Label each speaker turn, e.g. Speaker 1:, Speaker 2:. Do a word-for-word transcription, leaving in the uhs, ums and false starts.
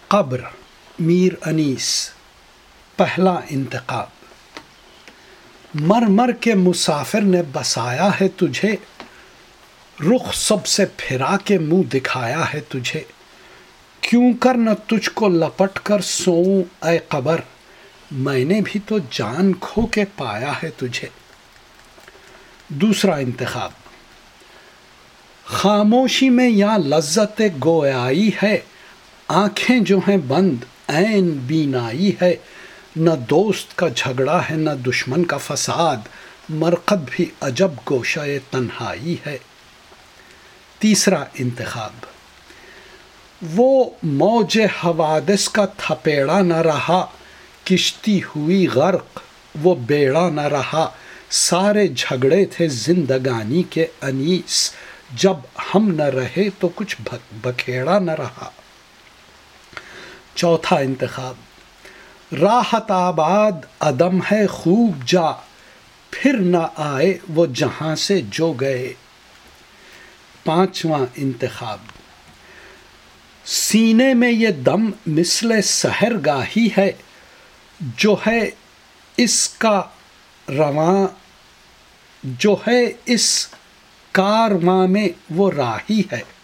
Speaker 1: قبر میر انیس، پہلا انتخاب۔ مر مر کے مسافر نے بسایا ہے تجھے، رخ سب سے پھرا کے منہ دکھایا ہے تجھے، کیوں کر نہ تجھ کو لپٹ کر سوؤں اے قبر، میں نے بھی تو جان کھو کے پایا ہے تجھے۔ دوسرا انتخاب۔ خاموشی میں یہاں لذت گویائی ہے، آنکھیں جو ہیں بند عین بینائی ہے، نہ دوست کا جھگڑا ہے نہ دشمن کا فساد، مرقد بھی عجب گوشہ تنہائی ہے۔ تیسرا انتخاب۔ وہ موج حوادث کا تھپیڑا نہ رہا، کشتی ہوئی غرق وہ بیڑا نہ رہا، سارے جھگڑے تھے زندگانی کے انیس، جب ہم نہ رہے تو کچھ بکھیڑا نہ رہا۔ چوتھا انتخاب۔ راحت آباد عدم ہے خوب جا، پھر نہ آئے وہ جہاں سے جو گئے۔ پانچواں انتخاب۔ سینے میں یہ دم مثل سحر گاہی ہے، جو ہے اس کا رواں جو ہے اس کارواں میں وہ راہی ہے۔